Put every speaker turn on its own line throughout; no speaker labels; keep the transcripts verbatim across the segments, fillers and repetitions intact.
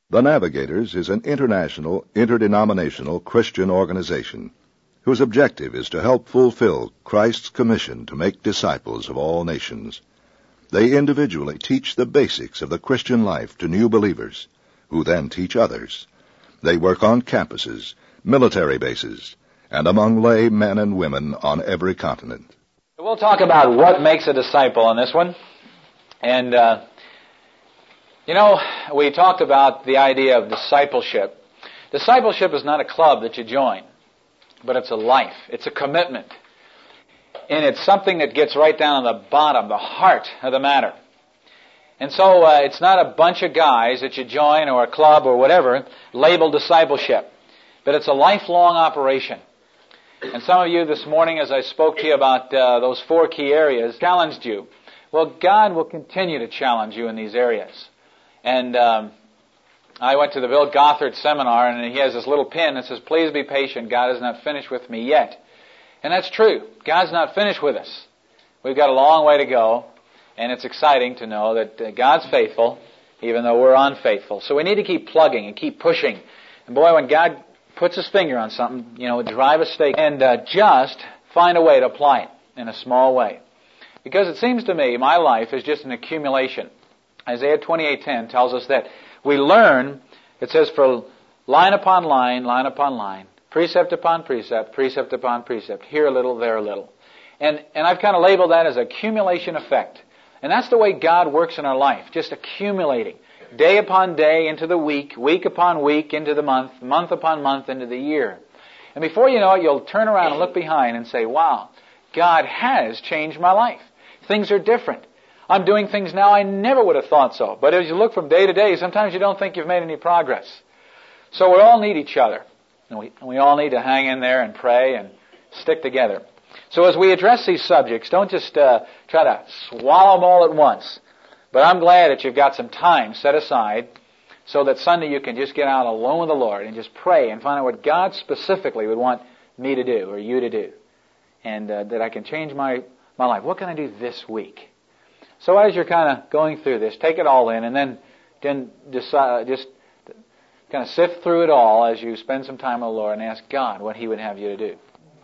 The Navigators is an international, interdenominational Christian organization whose objective is to help fulfill Christ's commission to make disciples of all nations. They individually teach the basics of the Christian life to new believers, who then teach others. They work on campuses, military bases, and among lay men and women on every continent.
We'll talk about what makes a disciple in this one. And, uh, you know, we talked about the idea of discipleship. Discipleship is not a club that you join, but it's a life. It's a commitment. And it's something that gets right down on the bottom, the heart of the matter. And so uh, it's not a bunch of guys that you join or a club or whatever labeled discipleship, but it's a lifelong operation. And some of you this morning, as I spoke to you about uh, those four key areas, challenged you. Well, God will continue to challenge you in these areas. And um, I went to the Bill Gothard seminar, and he has this little pin that says, "Please be patient, God is not finished with me yet." And that's true. God's not finished with us. We've got a long way to go, and it's exciting to know that uh, God's faithful, even though we're unfaithful. So we need to keep plugging and keep pushing. And boy, when God puts His finger on something, you know, drive a stake and uh, just find a way to apply it in a small way. Because it seems to me my life is just an accumulation. Isaiah twenty-eight ten tells us that we learn, it says, for line upon line, line upon line, precept upon precept, precept upon precept, here a little, there a little. And and I've kind of labeled that as accumulation effect. And that's the way God works in our life, just accumulating. Day upon day into the week, week upon week into the month, month upon month into the year. And before you know it, you'll turn around and look behind and say, wow, God has changed my life. Things are different. I'm doing things now I never would have thought so. But as you look from day to day, sometimes you don't think you've made any progress. So we all need each other. And we, we all need to hang in there and pray and stick together. So as we address these subjects, don't just uh, try to swallow them all at once. But I'm glad that you've got some time set aside so that Sunday you can just get out alone with the Lord and just pray and find out what God specifically would want me to do or you to do. And uh, that I can change my, my life. What can I do this week? So as you're kind of going through this, take it all in and then, then decide, just kind of sift through it all as you spend some time with the Lord and ask God what He would have you to do.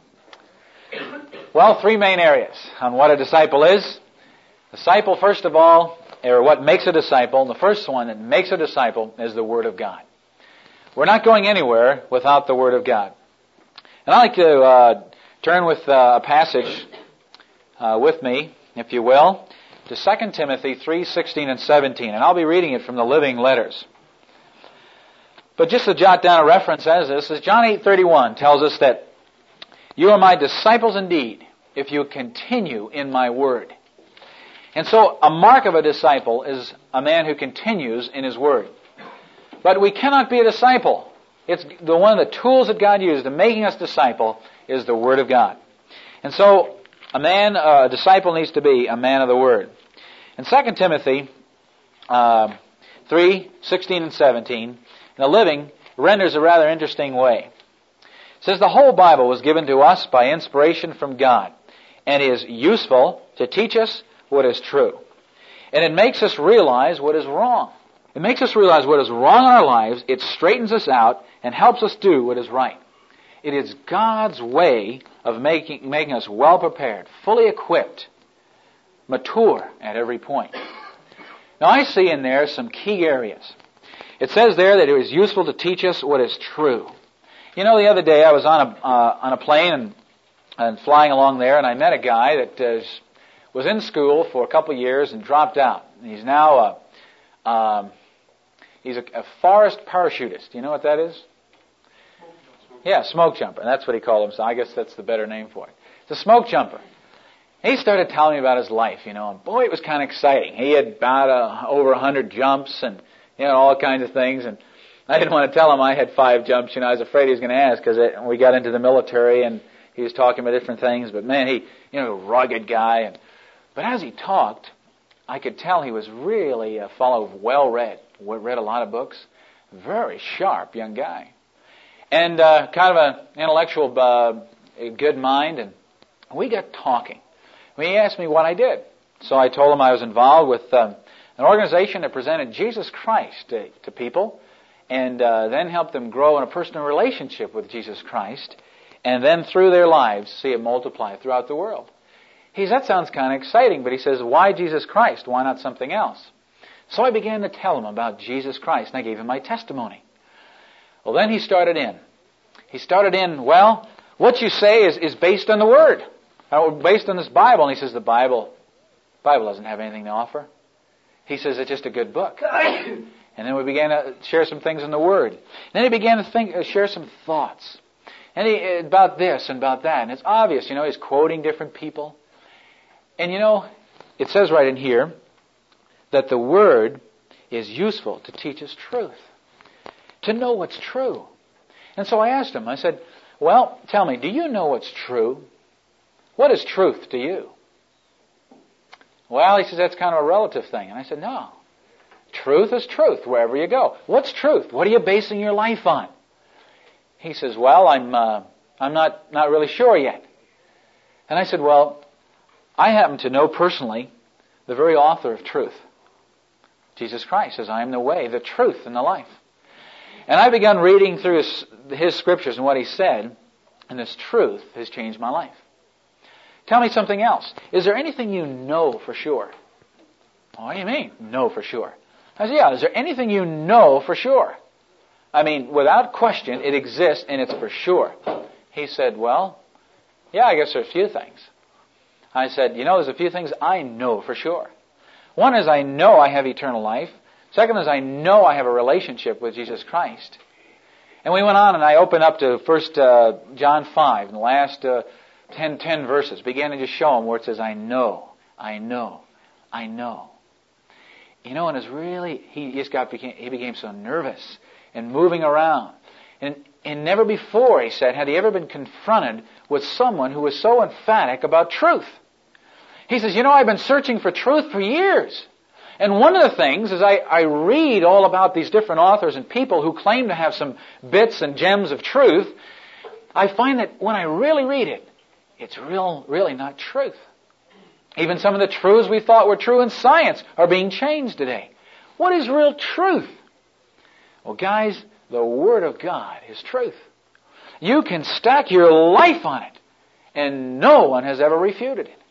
Well, three main areas on what a disciple is. Disciple, first of all, or what makes a disciple. The first one that makes a disciple is the Word of God. We're not going anywhere without the Word of God. And I'd like to uh, turn with uh, a passage uh, with me, if you will, to Second Timothy three sixteen and seventeen. And I'll be reading it from the Living Letters. But just to jot down a reference as this, is John eight thirty-one tells us that you are my disciples indeed if you continue in my word. And so a mark of a disciple is a man who continues in his word. But we cannot be a disciple. It's the one of the tools that God used in making us disciple is the word of God. And so a man, uh, a disciple needs to be a man of the word. In Second Timothy uh, three sixteen and seventeen, the Living renders a rather interesting way. It says, the whole Bible was given to us by inspiration from God and is useful to teach us what is true. And it makes us realize what is wrong. It makes us realize what is wrong in our lives. It straightens us out and helps us do what is right. It is God's way of making, making us well prepared, fully equipped, mature at every point. Now I see in there some key areas. It says there that it was useful to teach us what is true. You know, the other day I was on a uh, on a plane and, and flying along there, and I met a guy that uh, was in school for a couple of years and dropped out. And he's now a, um, he's a, a forest parachutist. Do you know what that is? Yeah, smoke jumper. That's what he called himself. I guess that's the better name for it. It's a smoke jumper. He started telling me about his life, you know, and boy, it was kind of exciting. He had about uh, over a hundred jumps and, you know, all kinds of things. And I didn't want to tell him I had five jumps. You know, I was afraid he was going to ask because we got into the military and he was talking about different things. But man, he, you know, a rugged guy. And but as he talked, I could tell he was really a fellow well-read. Read a lot of books. Very sharp young guy. And uh, kind of an intellectual, uh, a good mind. And we got talking. He asked me what I did. So I told him I was involved with um, an organization that presented Jesus Christ to, to people. and uh, then help them grow in a personal relationship with Jesus Christ, and then through their lives see it multiply throughout the world. He says, that sounds kind of exciting, but he says, why Jesus Christ? Why not something else? So I began to tell him about Jesus Christ, and I gave him my testimony. Well, then he started in. He started in, well, what you say is, is based on the Word, or based on this Bible. And he says, the Bible, Bible doesn't have anything to offer. He says, it's just a good book. And then we began to share some things in the Word. And then he began to think, uh, share some thoughts. And he, about this and about that. And it's obvious, you know, he's quoting different people. And you know, it says right in here that the Word is useful to teach us truth, to know what's true. And so I asked him, I said, well, tell me, do you know what's true? What is truth to you? Well, he says, that's kind of a relative thing. And I said, no. Truth is truth wherever you go. What's truth? What are you basing your life on? He says, well, I'm uh, I'm not, not really sure yet. And I said, well, I happen to know personally the very author of truth. Jesus Christ says, I am the way, the truth, and the life. And I began reading through his, his scriptures and what he said, and this truth has changed my life. Tell me something else. Is there anything you know for sure? What do you mean, know for sure? I said, yeah, is there anything you know for sure? I mean, without question, it exists and it's for sure. He said, well, yeah, I guess there's a few things. I said, you know, there's a few things I know for sure. One is I know I have eternal life. Second is I know I have a relationship with Jesus Christ. And we went on and I opened up to First uh, John five, in the last uh, ten, ten verses, began to just show him where it says, I know, I know, I know. You know, and it's really, he just got, became, he became so nervous and moving around. And, and never before, he said, had he ever been confronted with someone who was so emphatic about truth. He says, you know, I've been searching for truth for years. And one of the things is I, I read all about these different authors and people who claim to have some bits and gems of truth. I find that when I really read it, it's real, really not truth. Even some of the truths we thought were true in science are being changed today. What is real truth? Well, guys, the Word of God is truth. You can stack your life on it, and no one has ever refuted it.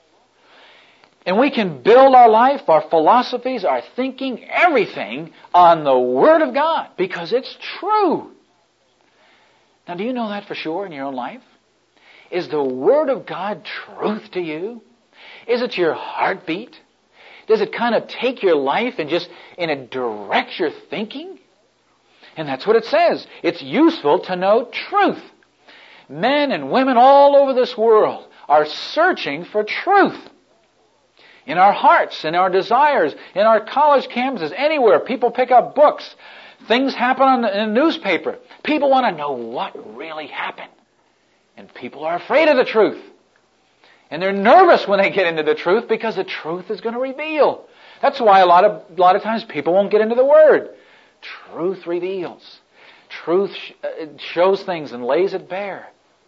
And we can build our life, our philosophies, our thinking, everything on the Word of God, because it's true. Now, do you know that for sure in your own life? Is the Word of God truth to you? Is it your heartbeat? Does it kind of take your life and just, and it directs your thinking? And that's what it says. It's useful to know truth. Men and women all over this world are searching for truth. In our hearts, in our desires, in our college campuses, anywhere, people pick up books. Things happen on the, in the newspaper. People want to know what really happened. And people are afraid of the truth. And they're nervous when they get into the truth because the truth is going to reveal. That's why a lot of, a lot of times people won't get into the Word. Truth reveals. Truth sh- uh, shows things and lays it bare.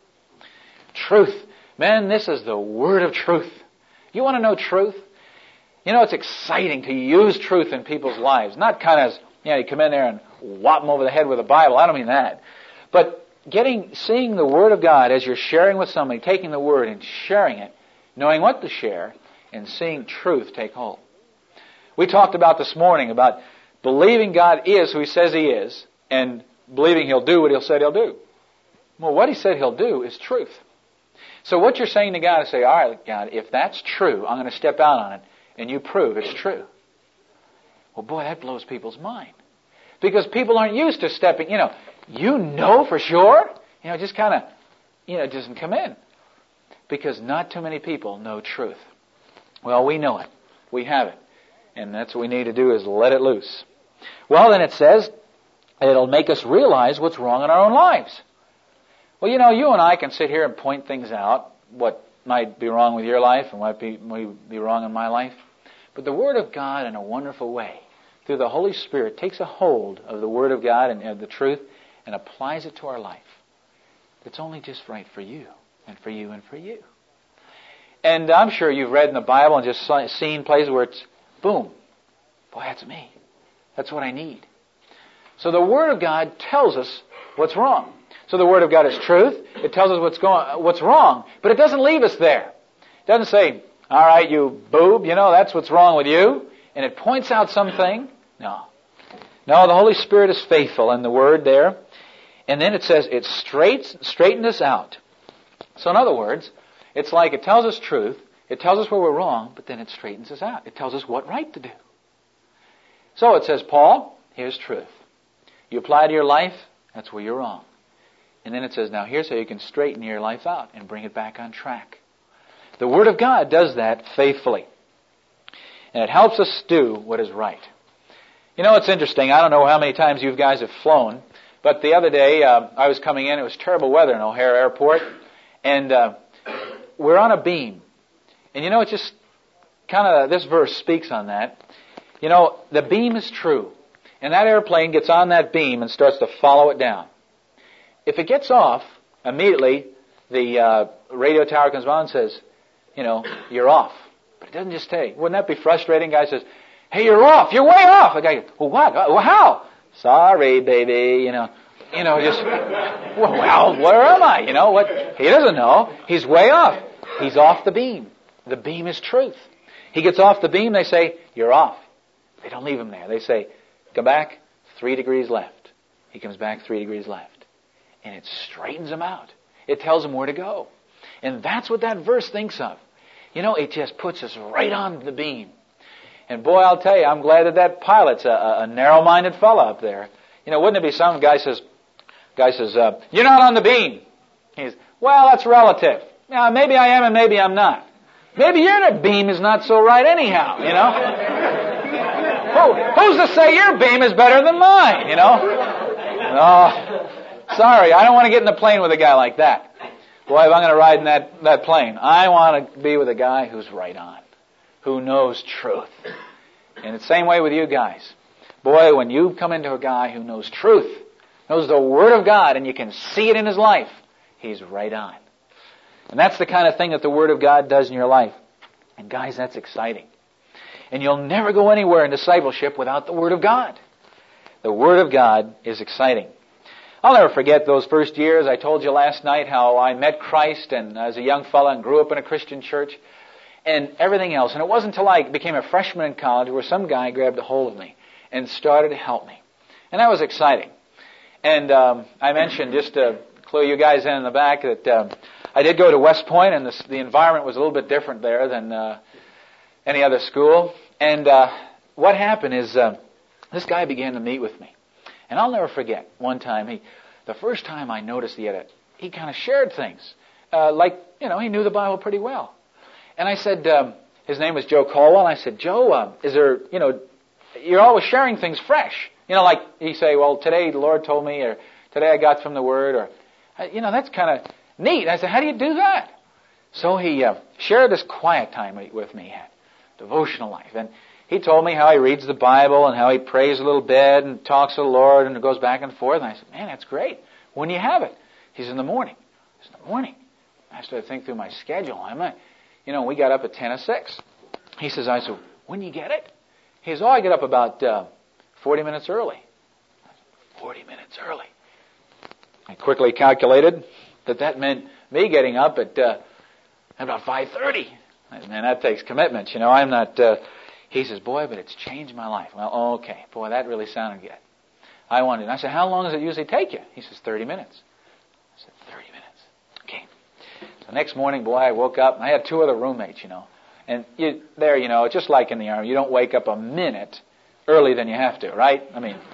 Truth. Man, this is the Word of truth. You want to know truth? You know, it's exciting to use truth in people's lives. Not kind of, you know, you come in there and whop them over the head with a Bible. I don't mean that. But getting, seeing the Word of God as you're sharing with somebody, taking the Word and sharing it, knowing what to share, and seeing truth take hold. We talked about this morning about believing God is who He says He is, and believing He'll do what He said He'll do. Well, what He said He'll do is truth. So what you're saying to God is say, all right, God, if that's true, I'm going to step out on it, and you prove it's true. Well, boy, that blows people's mind. Because people aren't used to stepping, you know, you know for sure? You know, just kind of, you know, it doesn't come in. Because not too many people know truth. Well, we know it. We have it. And that's what we need to do is let it loose. Well, then it says, it'll make us realize what's wrong in our own lives. Well, you know, you and I can sit here and point things out, what might be wrong with your life and what be, might be wrong in my life. But the Word of God, in a wonderful way, through the Holy Spirit, takes a hold of the Word of God and of the truth and applies it to our life. It's only just right for you and for you and for you. And I'm sure you've read in the Bible and just seen places where it's, boom, boy, that's me. That's what I need. So the Word of God tells us what's wrong. So the Word of God is truth. It tells us what's going, what's wrong, but it doesn't leave us there. It doesn't say, all right, you boob, you know, that's what's wrong with you, and it points out something. No. No, the Holy Spirit is faithful in the Word there. And then it says it straightens, straightened us out. So in other words, it's like it tells us truth, it tells us where we're wrong, but then it straightens us out. It tells us what right to do. So it says, Paul, here's truth. You apply it to your life, that's where you're wrong. And then it says, now here's how you can straighten your life out and bring it back on track. The Word of God does that faithfully. And it helps us do what is right. You know, it's interesting. I don't know how many times you guys have flown, but the other day uh, I was coming in. It was terrible weather in O'Hare Airport. And uh, we're on a beam. And you know, it just kind of, this verse speaks on that. You know, the beam is true. And that airplane gets on that beam and starts to follow it down. If it gets off, immediately the uh, radio tower comes on and says, you know, you're off. But it doesn't just stay. Wouldn't that be frustrating? Guy says, hey, you're off. You're way off. The guy goes, well, what? Well, how? Sorry, baby. You know, you know, just, well, well, where am I? You know what? He doesn't know. He's way off. He's off the beam. The beam is truth. He gets off the beam. They say, you're off. They don't leave him there. They say, come back three degrees left. He comes back three degrees left. And it straightens him out. It tells him where to go. And that's what that verse thinks of. You know, it just puts us right on the beam. And boy, I'll tell you, I'm glad that that pilot's a, a narrow-minded fella up there. You know, wouldn't it be some guy says, guy says, uh, you're not on the beam. He's, well, that's relative. Yeah, maybe I am and maybe I'm not. Maybe your beam is not so right anyhow, you know. Who, who's to say your beam is better than mine, you know? No, sorry, I don't want to get in the plane with a guy like that. Boy, if I'm going to ride in that, that plane, I want to be with a guy who's right on, who knows truth. And it's the same way with you guys. Boy, when you come into a guy who knows truth, knows the Word of God, and you can see it in his life, he's right on. And that's the kind of thing that the Word of God does in your life. And guys, that's exciting. And you'll never go anywhere in discipleship without the Word of God. The Word of God is exciting. I'll never forget those first years. I told you last night how I met Christ and as a young fella and grew up in a Christian church and everything else. And it wasn't until I became a freshman in college where some guy grabbed a hold of me and started to help me. And that was exciting. And um, I mentioned, just to clue you guys in in the back, that um, I did go to West Point, and the, the environment was a little bit different there than uh, any other school. And uh, what happened is uh, this guy began to meet with me. And I'll never forget, one time, he, the first time I noticed he had a, he kind of shared things. Uh, like, you know, he knew the Bible pretty well. And I said, um, his name was Joe Caldwell, and I said, Joe, uh, is there, you know, you're always sharing things fresh. You know, like he'd say, well, today the Lord told me, or today I got from the Word, or, you know, that's kind of neat. And I said, how do you do that? So he uh, shared this quiet time with me, devotional life. And he told me how he reads the Bible and how he prays a little bit and talks to the Lord and goes back and forth. And I said, man, that's great. When do you have it? He says, in the morning. I said, in the morning. I started to think through my schedule. I'm not, you know, we got up at ten to six. He says, I said, when do you get it? He says, oh, I get up about uh, forty minutes early. I said, forty minutes early. I quickly calculated that that meant me getting up at uh, about five thirty. I said, man, that takes commitment. You know, I'm not... Uh, He says, boy, but it's changed my life. Well, okay. Boy, that really sounded good. I wanted, and I said, how long does it usually take you? He says, thirty minutes. I said, thirty minutes. Okay. So next morning, boy, I woke up, and I had two other roommates, you know. And you, there, you know, just like in the Army, you don't wake up a minute early than you have to, right? I mean,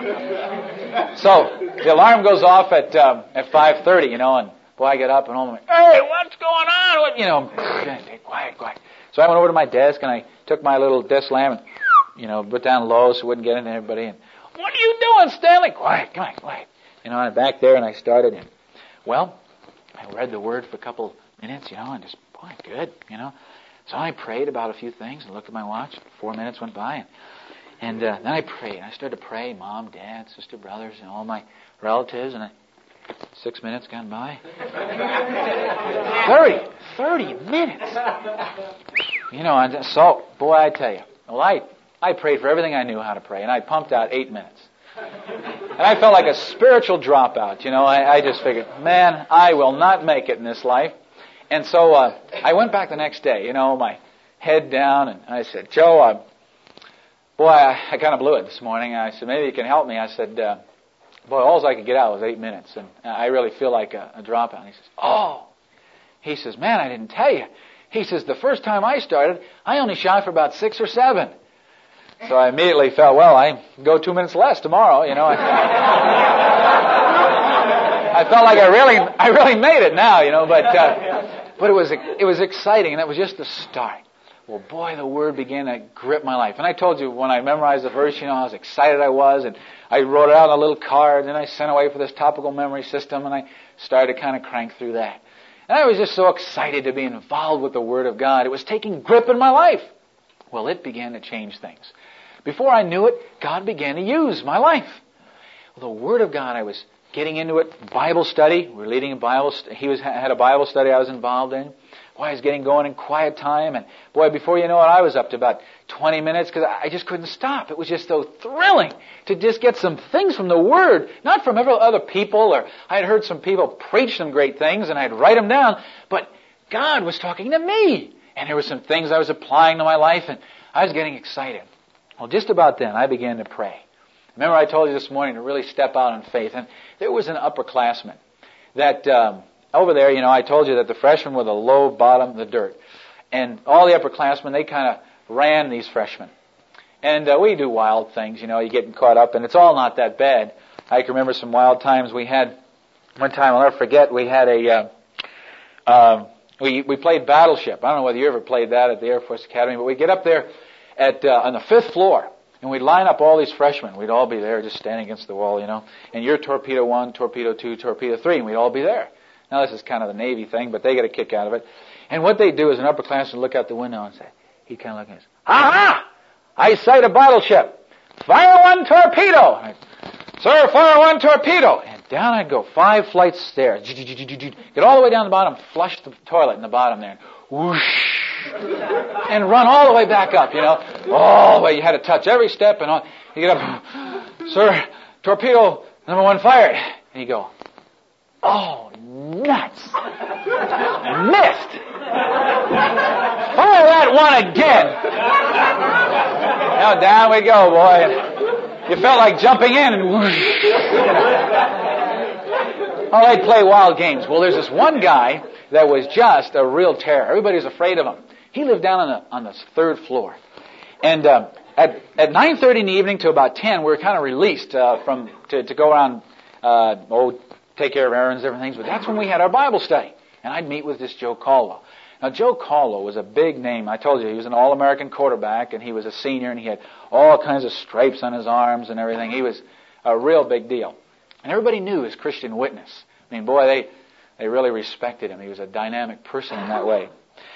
so the alarm goes off at um, at five thirty, you know, and boy, I get up, and I'm like, hey, what's going on? What, you know, quiet, quiet. So I went over to my desk, and I took my little desk lamp and, you know, put down low so it wouldn't get into everybody. And, what are you doing, Stanley? Quiet, quiet, quiet. You know, I'm back there, and I started. And, well, I read the Word for a couple minutes, you know, and just, boy, good, you know. So I prayed about a few things and looked at my watch. Four minutes went by. And, and uh, then I prayed. And I started to pray, Mom, Dad, sister, brothers, and all my relatives. And I, six minutes gone by. Thirty. Thirty minutes. You know, and so, boy, I tell you. Well, I, I prayed for everything I knew how to pray. And I pumped out eight minutes. And I felt like a spiritual dropout. You know, I, I just figured, man, I will not make it in this life. And so uh, I went back the next day, you know, my head down, and I said, Joe, uh, boy, I, I kind of blew it this morning. I said, maybe you can help me. I said, uh, boy, all I could get out was eight minutes, and I really feel like a, a dropout. And he says, oh. He says, man, I didn't tell you. He says, the first time I started, I only shot for about six or seven. So I immediately felt, well, I go two minutes less tomorrow, you know. I, I felt like I really, I really made it now, you know, but, uh, but it was, it was exciting, and that was just the start. Well, boy, the Word began to grip my life. And I told you, when I memorized the verse, you know, how excited I was, and I wrote it out on a little card, and I sent away for this topical memory system, and I started to kind of crank through that. And I was just so excited to be involved with the Word of God. It was taking grip in my life. Well, it began to change things. Before I knew it, God began to use my life. Well, the Word of God, I was getting into it. Bible study. We were leading a Bible st- He was had a Bible study I was involved in. Boy, I was getting going in quiet time. And boy, before you know it, I was up to about twenty minutes because I just couldn't stop. It was just so thrilling to just get some things from the Word. Not from other people, or I had heard some people preach some great things and I'd write them down. But God was talking to me. And there were some things I was applying to my life, and I was getting excited. Well, just about then, I began to pray. Remember I told you this morning to really step out in faith. And there was an upperclassman that, um, over there, you know, I told you that the freshmen were the low bottom, the dirt. And all the upperclassmen, they kind of ran these freshmen. And uh, we do wild things, you know, you get caught up, and it's all not that bad. I can remember some wild times we had. One time, I'll never forget, we had a, uh, uh, we, we played Battleship. I don't know whether you ever played that at the Air Force Academy, but we'd get up there at uh, on the fifth floor, and we'd line up all these freshmen. We'd all be there just standing against the wall, you know. And you're Torpedo one, Torpedo two, Torpedo three, and we'd all be there. Now, this is kind of the Navy thing, but they get a kick out of it. And what they do is an upperclassman look out the window and say, he'd kind of look at us, ha-ha! I sight a battleship. Fire one torpedo! And I'd, sir, fire one torpedo! And down I'd go, five flights of stairs. Get all the way down the bottom, flush the toilet in the bottom there. Whoosh! And run all the way back up, you know. All the way, you had to touch every step, and all. You get up, sir, torpedo number one fired. And you go, oh, nuts. Missed. Fire that one again. Now down we go, boy. You felt like jumping in and whoosh. Oh, they'd play wild games. Well, there's this one guy that was just a real terror. Everybody was afraid of him. He lived down on the on the third floor. And uh, at at nine thirty in the evening to about ten, we were kind of released uh, from to, to go around, uh, oh, take care of errands and everything. But that's when we had our Bible study. And I'd meet with this Joe Caldwell. Now, Joe Caldwell was a big name. I told you, he was an All-American quarterback, and he was a senior, and he had all kinds of stripes on his arms and everything. He was a real big deal. And everybody knew his Christian witness. I mean, boy, they, they really respected him. He was a dynamic person in that way.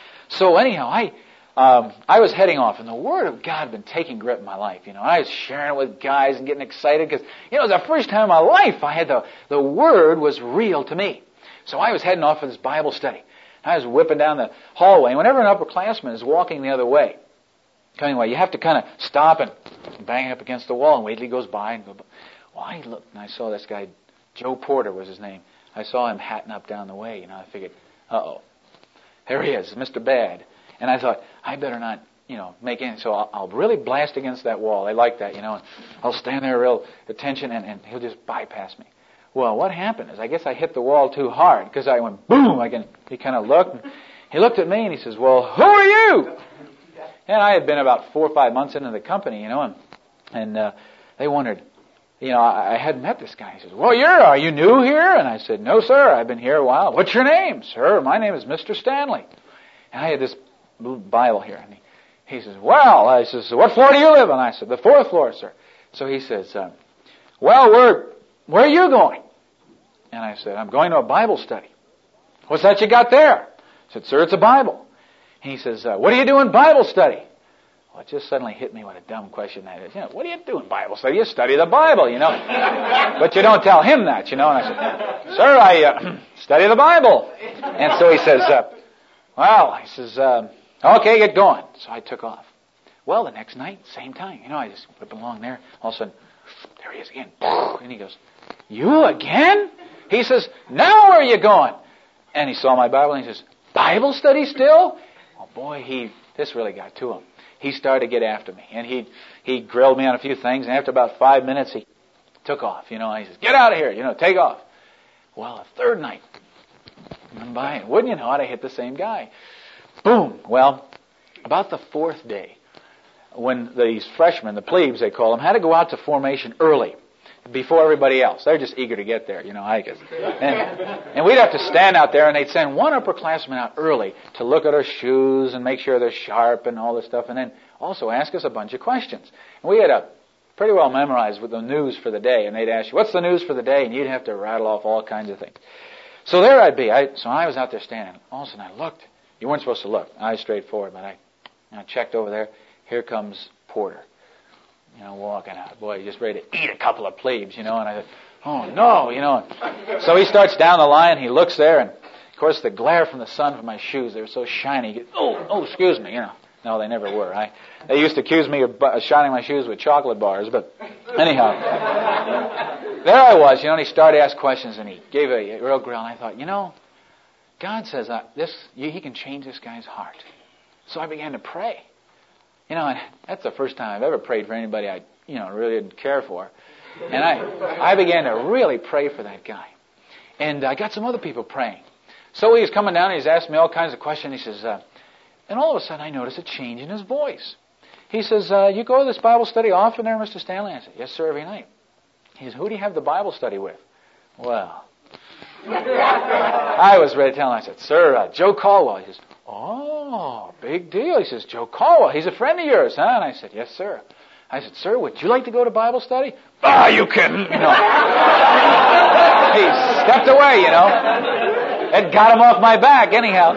So anyhow, I um, I was heading off, and the Word of God had been taking grip in my life. You know, I was sharing it with guys and getting excited because, you know, it was the first time in my life I had the, the Word was real to me. So I was heading off for this Bible study. I was whipping down the hallway, and whenever an upperclassman is walking the other way, coming away, you have to kind of stop and bang up against the wall and wait till he goes by and go by. Well, I looked, and I saw this guy, Joe Porter was his name. I saw him hatting up down the way, you know. I figured, uh-oh, there he is, Mister Bad. And I thought, I better not, you know, make any, so I'll, I'll really blast against that wall. I like that, you know, and I'll stand there real attention, and, and he'll just bypass me. Well, what happened is I guess I hit the wall too hard because I went boom. I can, he kind of looked. And he looked at me and he says, well, who are you? And I had been about four or five months into the company, you know, and, and uh, they wondered, you know, I, I hadn't met this guy. He says, well, you're, are you new here? And I said, no, sir, I've been here a while. What's your name? Sir, my name is Mister Stanley. And I had this little Bible here. And he, he says, well, I says, what floor do you live on? I said, the fourth floor, sir. So he says, uh, well, we're, where are you going? And I said, I'm going to a Bible study. What's that you got there? I said, sir, it's a Bible. And he says, uh, what do you do in Bible study? Well, it just suddenly hit me what a dumb question that is. You know, what do you do in Bible study? You study the Bible, you know. But you don't tell him that, you know. And I said, sir, I uh, study the Bible. And so he says, uh, well, he says, uh, okay, get going. So I took off. Well, the next night, same time. You know, I just whip along there. All of a sudden, there he is again. And he goes, you again? He says, now where are you going? And he saw my Bible and he says, Bible study still? Oh boy, he this really got to him. He started to get after me. And he he grilled me on a few things. And after about five minutes, he took off. You know, and he says, get out of here. You know, take off. Well, a third night went by. And wouldn't you know it, I hit the same guy. Boom. Well, about the fourth day, when these freshmen, the plebes they call them, had to go out to formation early, before everybody else. They're just eager to get there, you know, I guess. And, and we'd have to stand out there, and they'd send one upperclassman out early to look at our shoes and make sure they're sharp and all this stuff, and then also ask us a bunch of questions. And we had a pretty well memorized with the news for the day, and they'd ask you, what's the news for the day? And you'd have to rattle off all kinds of things. So there I'd be. I, so I was out there standing. All of a sudden I looked. You weren't supposed to look. Eyes straight forward, but I, I checked over there. Here comes Porter. You know, walking out. Boy, he's just ready to eat a couple of plebes, you know, and I said, oh no, you know. So he starts down the line, he looks there, and of course the glare from the sun from my shoes, they were so shiny. He goes, oh, oh, excuse me, you know. No, they never were. I, they used to accuse me of bu- shining my shoes with chocolate bars, but anyhow. There I was, you know, and he started to ask questions, and he gave a, a real grill, and I thought, you know, God says uh, this, He can change this guy's heart. So I began to pray. You know, and that's the first time I've ever prayed for anybody I, you know, really didn't care for. And I, I began to really pray for that guy. And I got some other people praying. So he was coming down and he's asking me all kinds of questions. He says, uh, and all of a sudden I noticed a change in his voice. He says, uh, you go to this Bible study often there, Mister Stanley? I said, yes, sir, every night. He says, who do you have the Bible study with? Well, I was ready to tell him. I said, sir, uh, Joe Caldwell. He says, oh, big deal. He says, Joe Caldwell, he's a friend of yours, huh? And I said, yes, sir. I said, sir, would you like to go to Bible study? Ah, you kidding? You know. He stepped away, you know. It got him off my back, anyhow.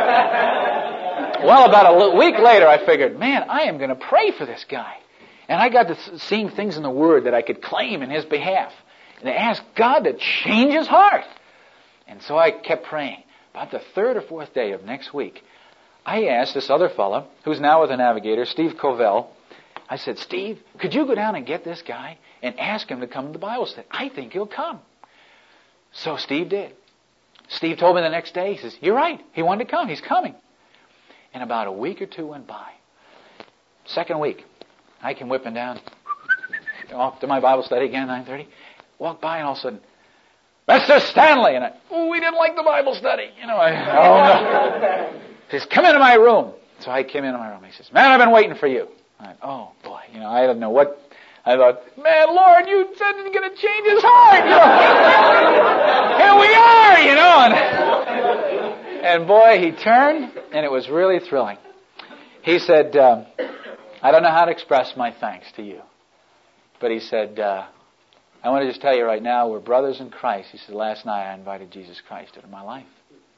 Well, about a week later, I figured, man, I am going to pray for this guy. And I got to seeing things in the Word that I could claim in his behalf. And I asked God to change his heart. And so I kept praying. About the third or fourth day of next week, I asked this other fellow, who's now with the Navigator, Steve Covell, I said, Steve, could you go down and get this guy and ask him to come to the Bible study? I think he'll come. So Steve did. Steve told me the next day, he says, you're right, he wanted to come, he's coming. And about a week or two went by. Second week, I came whipping down, off to my Bible study again, nine thirty, walked by and all of a sudden, Mister Stanley! And I, oh, we didn't like the Bible study. You know, I, oh no. He says, come into my room. So I came into my room. He says, man, I've been waiting for you. I went, oh boy, you know, I didn't know what, I thought, man, Lord, you said you're going to change his heart, you know. Here we are, you know. And, and boy, he turned, and it was really thrilling. He said, um, I don't know how to express my thanks to you. But he said, uh, I want to just tell you right now, we're brothers in Christ. He said, last night I invited Jesus Christ into my life.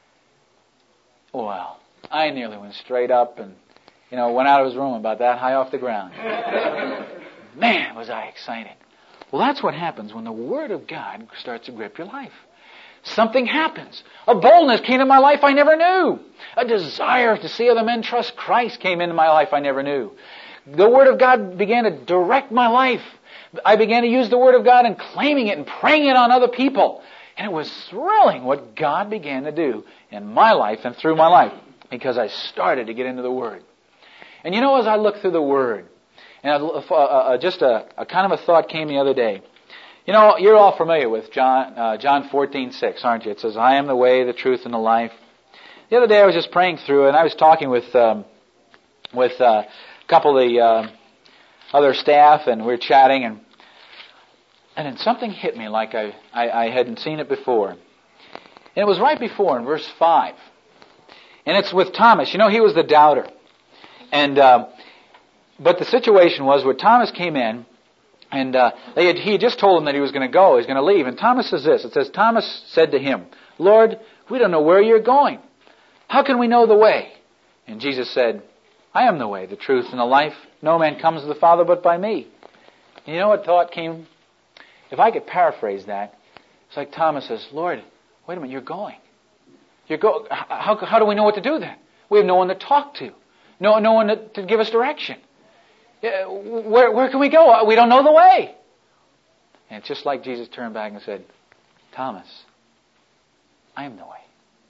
Well, I nearly went straight up and, you know, went out of his room about that high off the ground. Man, was I excited. Well, that's what happens when the Word of God starts to grip your life. Something happens. A boldness came into my life I never knew. A desire to see other men trust Christ came into my life I never knew. The Word of God began to direct my life. I began to use the Word of God and claiming it and praying it on other people. And it was thrilling what God began to do in my life and through my life because I started to get into the Word. And you know, as I looked through the Word, and I, uh, uh, just a, a kind of a thought came the other day. You know, you're all familiar with John uh, John fourteen six, aren't you? It says, I am the way, the truth, and the life. The other day I was just praying through, and I was talking with um, with uh, a couple of the uh, other staff, and we were chatting, and and then something hit me like I, I, I hadn't seen it before. And it was right before in verse five. And it's with Thomas. You know, he was the doubter. And uh, but the situation was where Thomas came in, and uh, they had, he had just told him that he was going to go, he was going to leave. And Thomas says this, it says, Thomas said to him, Lord, we don't know where you're going. How can we know the way? And Jesus said, I am the way, the truth, and the life. No man comes to the Father but by me. And you know what thought came? If I could paraphrase that, it's like Thomas says, Lord, wait a minute, you're going. You're go. How, how do we know what to do then? We have no one to talk to. No, no one to, to give us direction. Where, where can we go? We don't know the way. And it's just like Jesus turned back and said, Thomas, I am the way.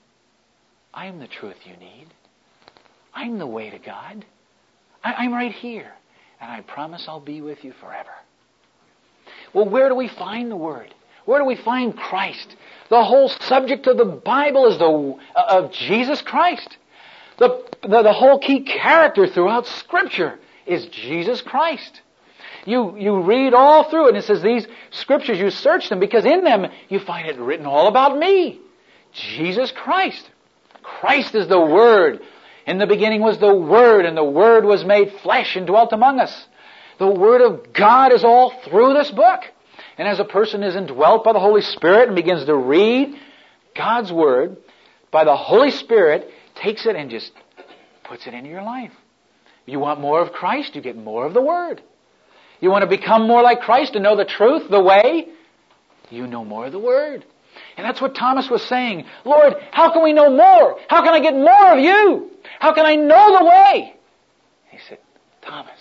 I am the truth you need. I'm the way to God. I, I'm right here. And I promise I'll be with you forever. Well, where do we find the Word? Where do we find Christ? The whole subject of the Bible is the of Jesus Christ. The, the, the whole key character throughout Scripture is Jesus Christ. You, you read all through it, and it says these Scriptures, you search them, because in them you find it written all about me. Jesus Christ. Christ is the Word. In the beginning was the Word, and the Word was made flesh and dwelt among us. The Word of God is all through this book. And as a person is indwelt by the Holy Spirit and begins to read God's Word, by the Holy Spirit, takes it and just puts it into your life. You want more of Christ, you get more of the Word. You want to become more like Christ and know the truth, the way, you know more of the Word. And that's what Thomas was saying. Lord, how can we know more? How can I get more of you? How can I know the way? He said, Thomas,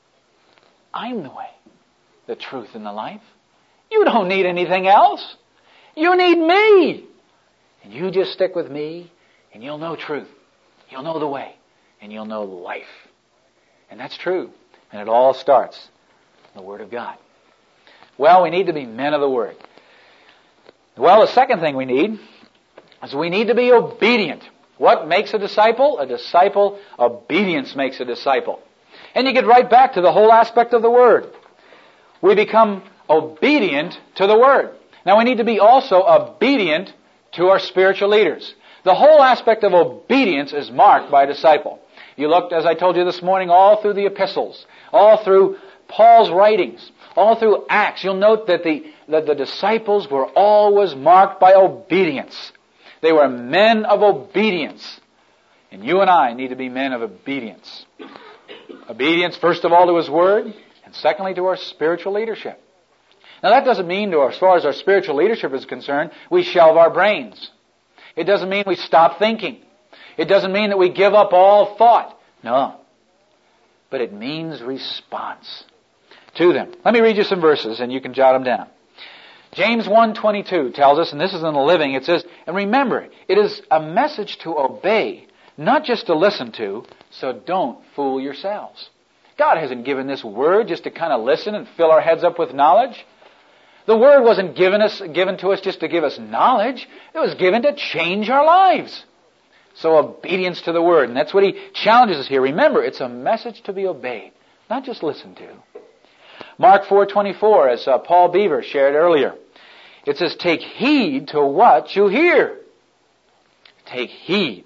I'm the way, the truth, and the life. You don't need anything else. You need me. And you just stick with me, and you'll know truth. You'll know the way, and you'll know life. And that's true. And it all starts in the Word of God. Well, we need to be men of the Word. Well, the second thing we need is we need to be obedient. What makes a disciple? A disciple, obedience makes a disciple. And you get right back to the whole aspect of the Word. We become obedient to the Word. Now we need to be also obedient to our spiritual leaders. The whole aspect of obedience is marked by a disciple. You looked, as I told you this morning, all through the epistles, all through Paul's writings, all through Acts. You'll note that the, that the disciples were always marked by obedience. They were men of obedience. And you and I need to be men of obedience. Obedience, first of all, to His Word, and secondly, to our spiritual leadership. Now that doesn't mean, to, as far as our spiritual leadership is concerned, we shelve our brains. It doesn't mean we stop thinking. It doesn't mean that we give up all thought. No. But it means response to them. Let me read you some verses and you can jot them down. James one twenty-two tells us, and this is in the Living, it says, and remember, it is a message to obey, not just to listen to, so don't fool yourselves. God hasn't given this Word just to kind of listen and fill our heads up with knowledge. The Word wasn't given us, given to us just to give us knowledge. It was given to change our lives. So obedience to the Word. And that's what he challenges us here. Remember, it's a message to be obeyed, not just listened to. Mark four twenty-four, as uh, Paul Beaver shared earlier, it says, take heed to what you hear. Take heed.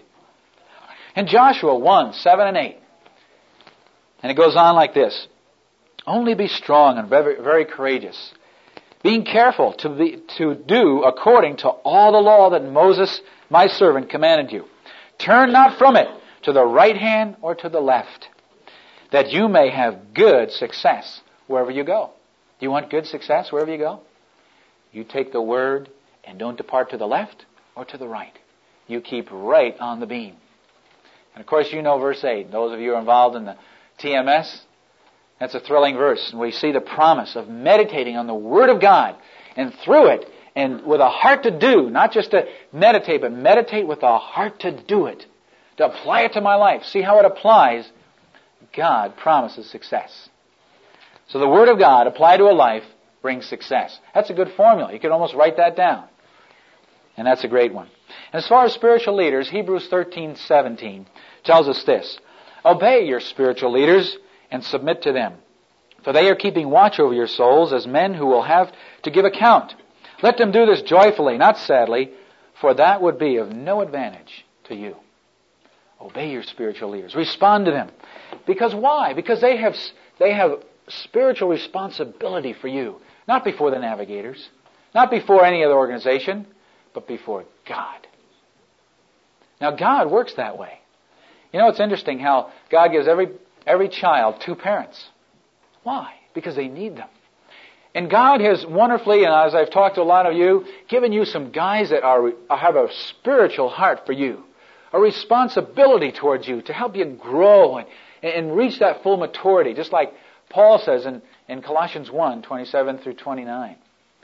And Joshua one, seven and eight. And it goes on like this. Only be strong and very, very courageous, being careful to be, to do according to all the law that Moses, my servant, commanded you. Turn not from it to the right hand or to the left, that you may have good success wherever you go. Do you want good success wherever you go? You take the Word and don't depart to the left or to the right. You keep right on the beam. And of course you know verse eight. Those of you who are involved in the T M S, that's a thrilling verse. And we see the promise of meditating on the Word of God, and through it, and with a heart to do, not just to meditate, but meditate with a heart to do it, to apply it to my life. See how it applies. God promises success. So the Word of God applied to a life brings success. That's a good formula. You could almost write that down. And that's a great one. And as far as spiritual leaders, Hebrews thirteen seventeen tells us this. Obey your spiritual leaders and submit to them, for they are keeping watch over your souls as men who will have to give account. Let them do this joyfully, not sadly, for that would be of no advantage to you. Obey your spiritual leaders. Respond to them. Because why? Because they have they have spiritual responsibility for you. Not before the navigators, not before any other organization, but before God. Now God works that way. You know, it's interesting how God gives every every child two parents. Why? Because they need them. And God has wonderfully, and as I've talked to a lot of you, given you some guys that are have a spiritual heart for you, a responsibility towards you to help you grow and, and reach that full maturity, just like Paul says in, in Colossians one, twenty-seven through twenty-nine.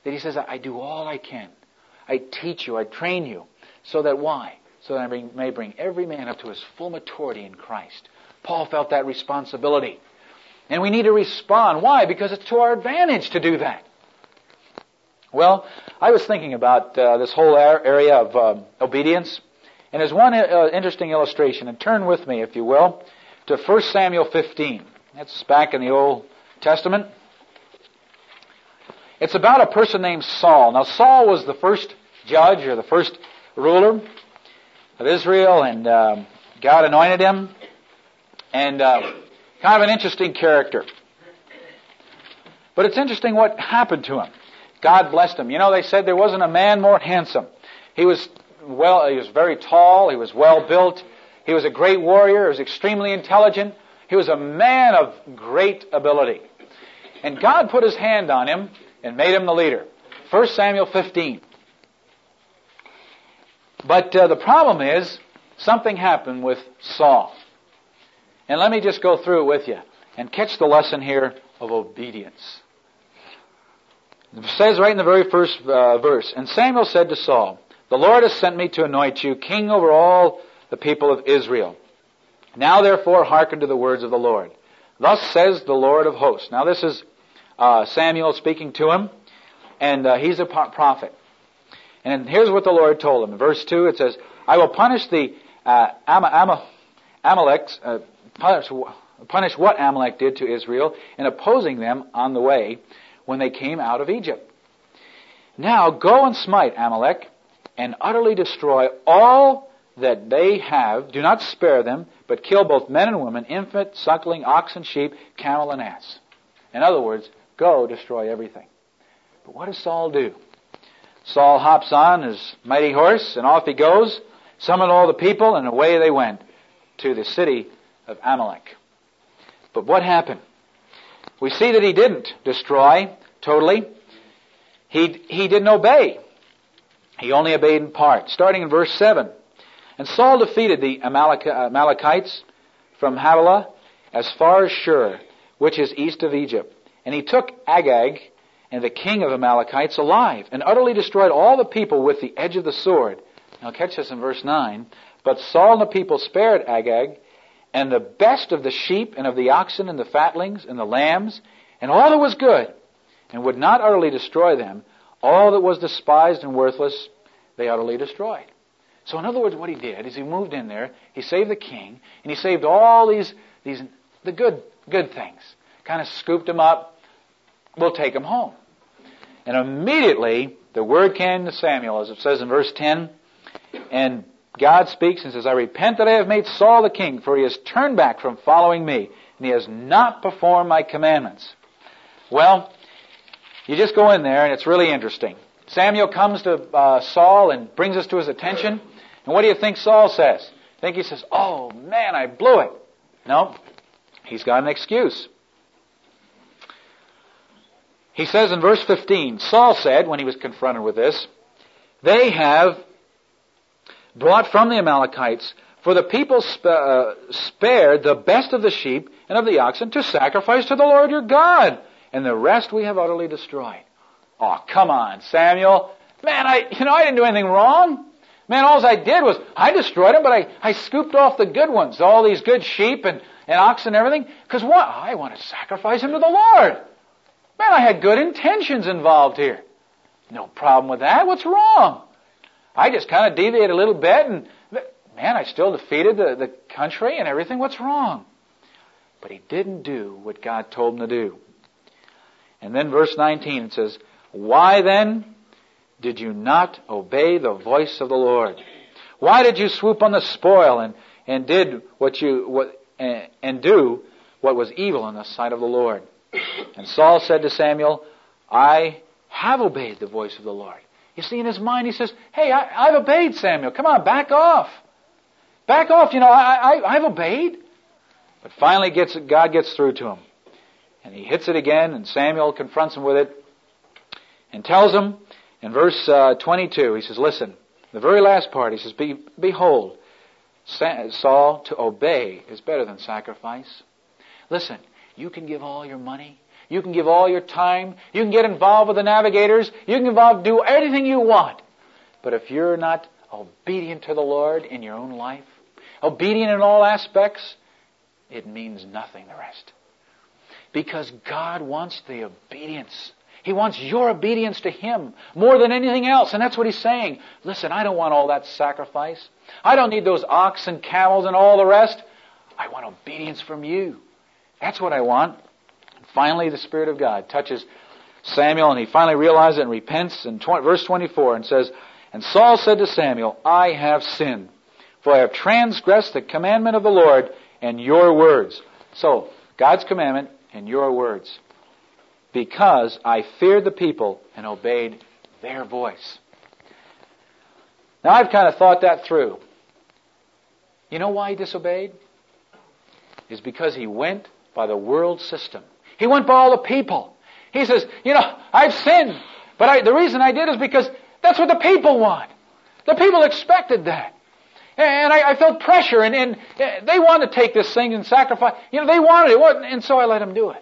that he says, I do all I can. I teach you, I train you, so that why? So that I bring, may bring every man up to his full maturity in Christ. Paul felt that responsibility. And we need to respond. Why? Because it's to our advantage to do that. Well, I was thinking about uh, this whole area of uh, obedience. And there's one uh, interesting illustration. And turn with me, if you will, to First Samuel fifteen. That's back in the Old Testament. It's about a person named Saul. Now, Saul was the first judge or the first ruler of Israel, and um, God anointed him. And uh, kind of an interesting character. But it's interesting what happened to him. God blessed him. You know, they said there wasn't a man more handsome. He was well. He was very tall. He was well built. He was a great warrior. He was extremely intelligent. He was a man of great ability. And God put his hand on him and made him the leader. First Samuel fifteen. But uh, the problem is, something happened with Saul. And let me just go through it with you and catch the lesson here of obedience. It says right in the very first uh, verse, and Samuel said to Saul, the Lord has sent me to anoint you king over all the people of Israel. Now therefore hearken to the words of the Lord. Thus says the Lord of hosts. Now this is uh, Samuel speaking to him, and uh, he's a prophet. And here's what the Lord told him. In verse two it says, I will punish the uh, Am- Am- Amaleks, uh, punish, punish what Amalek did to Israel in opposing them on the way when they came out of Egypt. Now go and smite Amalek and utterly destroy all that they have. Do not spare them, but kill both men and women, infant, suckling, ox and sheep, camel and ass. In other words, go destroy everything. But what does Saul do? Saul hops on his mighty horse, and off he goes, summoned all the people, and away they went to the city of Amalek. But what happened? We see that he didn't destroy totally. He, he didn't obey. He only obeyed in part. Starting in verse seven. And Saul defeated the Amalek, Amalekites from Havilah as far as Shur, which is east of Egypt. And he took Agag and the king of Amalekites alive, and utterly destroyed all the people with the edge of the sword. Now catch this in verse nine. But Saul and the people spared Agag, and the best of the sheep, and of the oxen, and the fatlings, and the lambs, and all that was good, and would not utterly destroy them. All that was despised and worthless, they utterly destroyed. So in other words, what he did is he moved in there, he saved the king, and he saved all these, these the good, good things. Kind of scooped them up. We'll take them home. And immediately, the word came to Samuel, as it says in verse ten, and God speaks and says, I repent that I have made Saul the king, for he has turned back from following me, and he has not performed my commandments. Well, you just go in there, and it's really interesting. Samuel comes to uh, Saul and brings us to his attention. And what do you think Saul says? I think he says, oh, man, I blew it. No, he's got an excuse. He says in verse fifteen, Saul said, when he was confronted with this, they have brought from the Amalekites, for the people sp- uh, spared the best of the sheep and of the oxen to sacrifice to the Lord your God, and the rest we have utterly destroyed. Oh, come on, Samuel. Man, I, you know, I didn't do anything wrong. Man, all I did was, I destroyed them, but I, I scooped off the good ones, all these good sheep and, and oxen and everything, because what? I want to sacrifice them to the Lord. Man, I had good intentions involved here. No problem with that. What's wrong? I just kind of deviated a little bit, and man, I still defeated the, the country and everything. What's wrong? But he didn't do what God told him to do. And then verse nineteen, it says, why then did you not obey the voice of the Lord? Why did you swoop on the spoil and, and did what you what and, and do what was evil in the sight of the Lord? And Saul said to Samuel, I have obeyed the voice of the Lord. You see, in his mind, he says, hey, I, I've obeyed, Samuel. Come on, back off. Back off, you know, I, I, I've obeyed. But finally, gets God gets through to him. And he hits it again, and Samuel confronts him with it and tells him in verse uh, twenty-two, he says, listen, the very last part, he says, Be, behold, Saul, to obey is better than sacrifice. Listen, you can give all your money, You can give all your time. You can get involved with the navigators. You can involve, do anything you want. But if you're not obedient to the Lord in your own life, obedient in all aspects, it means nothing the rest. Because God wants the obedience. He wants your obedience to Him more than anything else. And that's what He's saying. Listen, I don't want all that sacrifice. I don't need those ox and camels and all the rest. I want obedience from you. That's what I want. And finally, the Spirit of God touches Samuel, and he finally realizes it and repents in verse twenty-four and says, "And Saul said to Samuel, I have sinned, for I have transgressed the commandment of the Lord and your words." So, God's commandment and your words. "Because I feared the people and obeyed their voice." Now, I've kind of thought that through. You know why he disobeyed? Is because he went by the world system. He went by all the people. He says, you know, I've sinned, but I, the reason I did is because that's what the people want. The people expected that. And I, I felt pressure, and, and they wanted to take this thing and sacrifice. You know, they wanted it, and so I let them do it.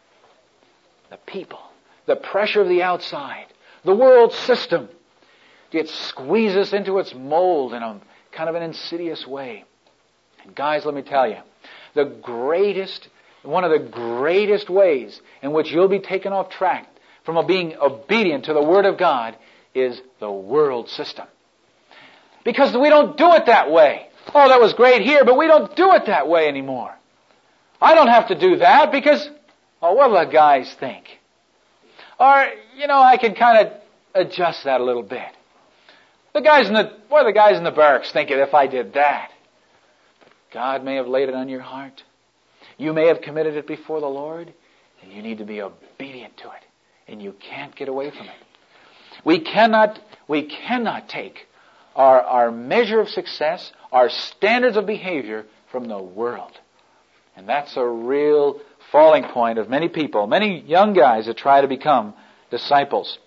The people, the pressure of the outside, the world system, it squeezes us into its mold in a kind of an insidious way. And guys, let me tell you, the greatest, one of the greatest ways in which you'll be taken off track from being obedient to the Word of God is the world system. Because we don't do it that way. Oh, that was great here, but we don't do it that way anymore. I don't have to do that because, oh, what will the guys think? Or, you know, I can kind of adjust that a little bit. The guys in the, what do the guys in the barracks think if I did that? God may have laid it on your heart. You may have committed it before the Lord, and you need to be obedient to it. And you can't get away from it. We cannot, we cannot take our, our measure of success, our standards of behavior from the world. And that's a real falling point of many people, many young guys that try to become disciples.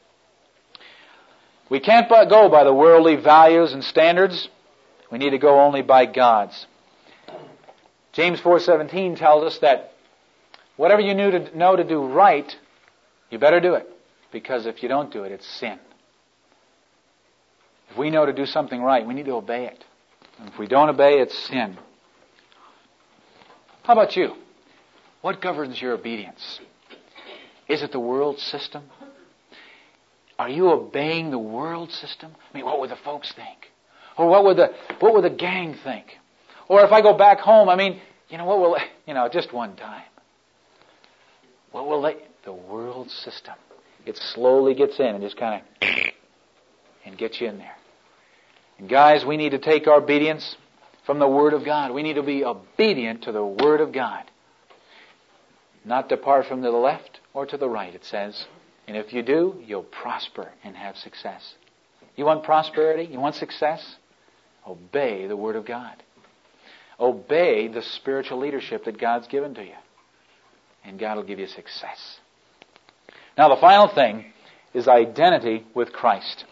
We can't go by the worldly values and standards. We need to go only by God's. James four seventeen tells us that whatever you know to, know to do right, you better do it. Because if you don't do it, it's sin. If we know to do something right, we need to obey it. And if we don't obey, it's sin. How about you? What governs your obedience? Is it the world system? Are you obeying the world system? I mean, what would the folks think? Or what would the what would the gang think? Or if I go back home, I mean, you know, what will, you know, just one time. What will they, the world system. It slowly gets in and just kind of, and gets you in there. And guys, we need to take our obedience from the Word of God. We need to be obedient to the Word of God. Not depart from the left or to the right, it says. And if you do, you'll prosper and have success. You want prosperity? You want success? Obey the Word of God. Obey the spiritual leadership that God's given to you. And God will give you success. Now the final thing is identity with Christ.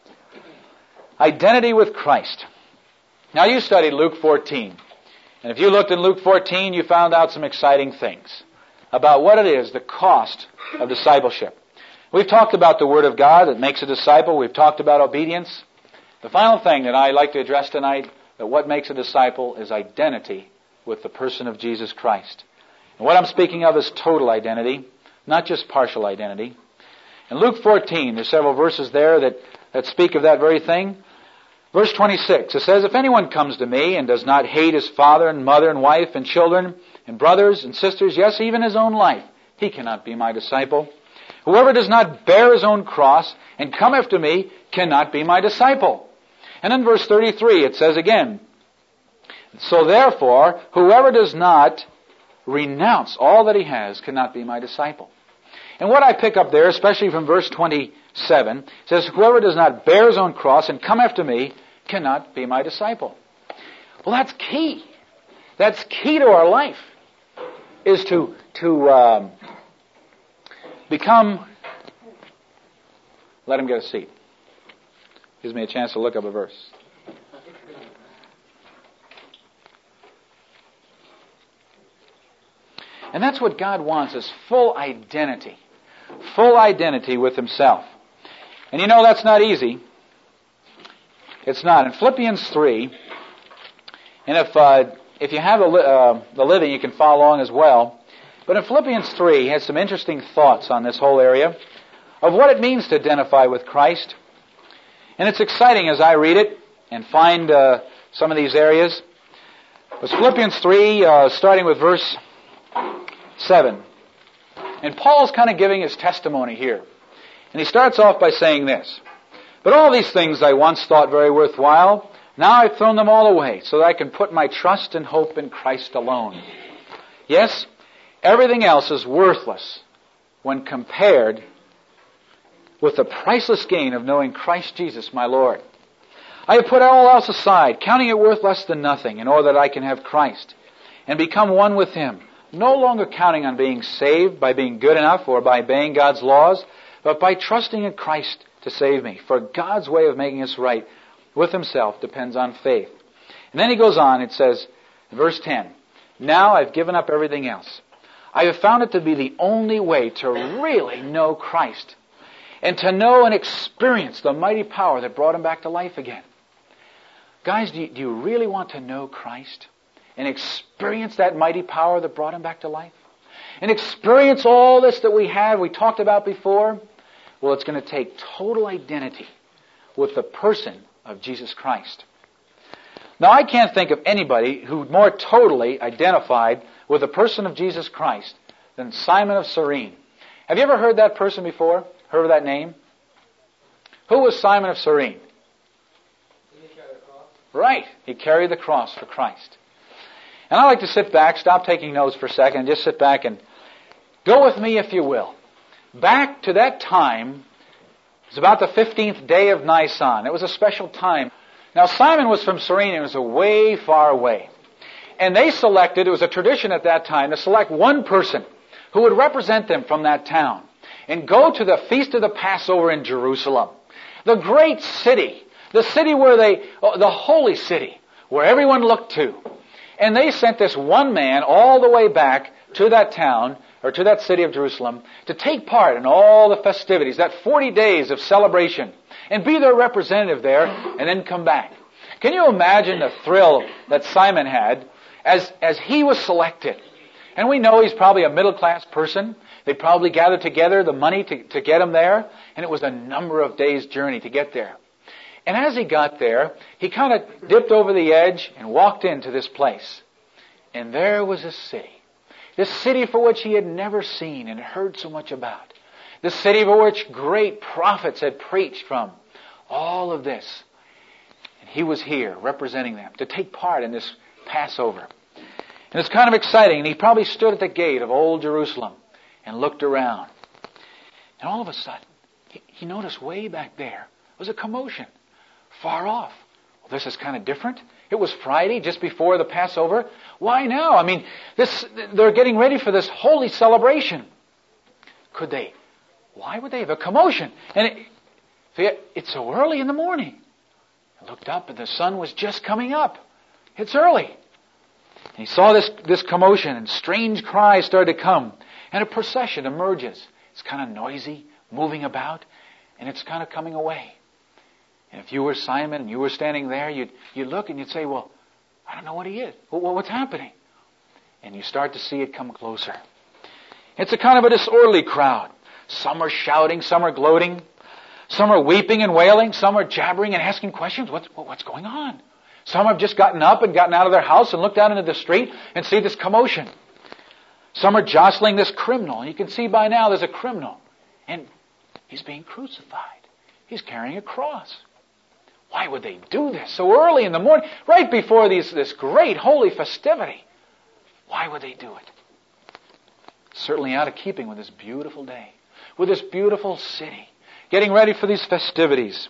Identity with Christ. Now you studied Luke fourteen. And if you looked in Luke fourteen, you found out some exciting things about what it is, the cost of discipleship. We've talked about the Word of God that makes a disciple. We've talked about obedience. The final thing that I'd like to address tonight, that what makes a disciple, is identity with the person of Jesus Christ. And what I'm speaking of is total identity, not just partial identity. In Luke fourteen, there's several verses there that, that speak of that very thing. Verse twenty-six, it says, "If anyone comes to me and does not hate his father and mother and wife and children and brothers and sisters, yes, even his own life, he cannot be my disciple. Whoever does not bear his own cross and come after me cannot be my disciple." And in verse thirty-three it says again, "So therefore, whoever does not renounce all that he has cannot be my disciple." And what I pick up there, especially from verse twenty-seven, says, "Whoever does not bear his own cross and come after me cannot be my disciple." Well, that's key. That's key to our life, is to, to um, become... Let him get a seat. Gives me a chance to look up a verse. And that's what God wants, is full identity. Full identity with Himself. And you know that's not easy. It's not. In Philippians three, and if uh, if you have a li- uh, the living, you can follow along as well. But in Philippians three, he has some interesting thoughts on this whole area of what it means to identify with Christ. And it's exciting as I read it and find uh, some of these areas. It's Philippians three, uh, starting with verse seven. And Paul's kind of giving his testimony here. And he starts off by saying this: "But all these things I once thought very worthwhile, now I've thrown them all away, so that I can put my trust and hope in Christ alone." Yes, everything else is worthless when compared with the priceless gain of knowing Christ Jesus my Lord. "I have put all else aside, counting it worth less than nothing, in order that I can have Christ and become one with Him, no longer counting on being saved by being good enough or by obeying God's laws, but by trusting in Christ to save me. For God's way of making us right with Himself depends on faith." And then he goes on, it says, verse ten, "Now I've given up everything else. I have found it to be the only way to really know Christ and to know and experience the mighty power that brought Him back to life again." Guys, do you, do you really want to know Christ and experience that mighty power that brought Him back to life? And experience all this that we have, we talked about before? Well, it's going to take total identity with the person of Jesus Christ. Now, I can't think of anybody who more totally identified with the person of Jesus Christ than Simon of Cyrene. Have you ever heard that person before? Heard of that name? Who was Simon of Cyrene?
Did he carry the cross?
Right. He carried the cross for Christ. And I like to sit back, stop taking notes for a second, and just sit back and go with me, if you will, back to that time. It was about the fifteenth day of Nisan. It was a special time. Now, Simon was from Cyrene. It was a way far away. And they selected, it was a tradition at that time, to select one person who would represent them from that town and go to the Feast of the Passover in Jerusalem, the great city, the city where they, the holy city, where everyone looked to. And they sent this one man all the way back to that town, or to that city of Jerusalem, to take part in all the festivities, that forty days of celebration, and be their representative there, and then come back. Can you imagine the thrill that Simon had as, as he was selected? And we know he's probably a middle-class person. They probably gathered together the money to, to get him there, and it was a number of days' journey to get there. And as he got there, he kind of dipped over the edge and walked into this place. And there was a city. This city for which he had never seen and heard so much about. The city for which great prophets had preached from. All of this. And he was here representing them to take part in this Passover. And it's kind of exciting. And he probably stood at the gate of old Jerusalem and looked around. And all of a sudden, he, he noticed way back there was a commotion. Far off. Well, this is kind of different. It was Friday, just before the Passover. Why now? I mean, this they're getting ready for this holy celebration. Could they? Why would they have a commotion? And it, it's so early in the morning. I looked up and the sun was just coming up. It's early. And he saw this, this commotion and strange cries started to come. And a procession emerges. It's kind of noisy, moving about, and it's kind of coming away. And if you were Simon and you were standing there, you'd, you'd look and you'd say, well, I don't know what he is. Well, what's happening? And you start to see it come closer. It's a kind of a disorderly crowd. Some are shouting, some are gloating, some are weeping and wailing, some are jabbering and asking questions. What's, what's going on? Some have just gotten up and gotten out of their house and looked out into the street and see this commotion. Some are jostling this criminal. And you can see by now there's a criminal. And he's being crucified. He's carrying a cross. Why would they do this so early in the morning, right before these, this great holy festivity? Why would they do it? Certainly out of keeping with this beautiful day, with this beautiful city, getting ready for these festivities.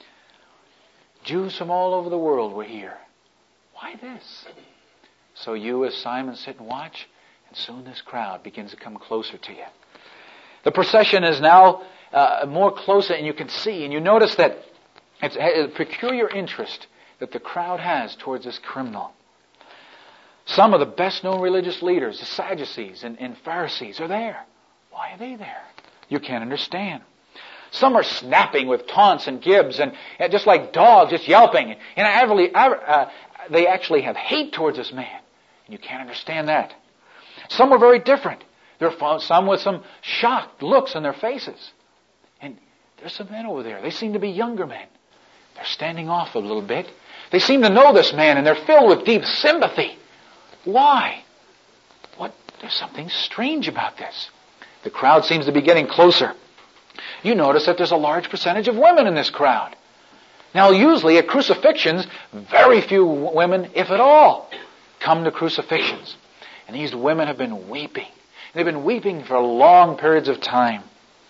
Jews from all over the world were here. Why this? So you, as Simon, sit and watch, and soon this crowd begins to come closer to you. The procession is now uh, more closer, and you can see, and you notice that it's a peculiar interest that the crowd has towards this criminal. Some of the best known religious leaders, the Sadducees and, and Pharisees, are there. Why are they there? You can't understand. Some are snapping with taunts and gibes and, and just like dogs, just yelping. And actually, uh, they actually have hate towards this man. And you can't understand that. Some are very different. There are some with some shocked looks on their faces. And there's some men over there. They seem to be younger men. They're standing off a little bit. They seem to know this man and they're filled with deep sympathy. Why? What? There's something strange about this. The crowd seems to be getting closer. You notice that there's a large percentage of women in this crowd. Now, usually at crucifixions, very few women, if at all, come to crucifixions. And these women have been weeping. They've been weeping for long periods of time.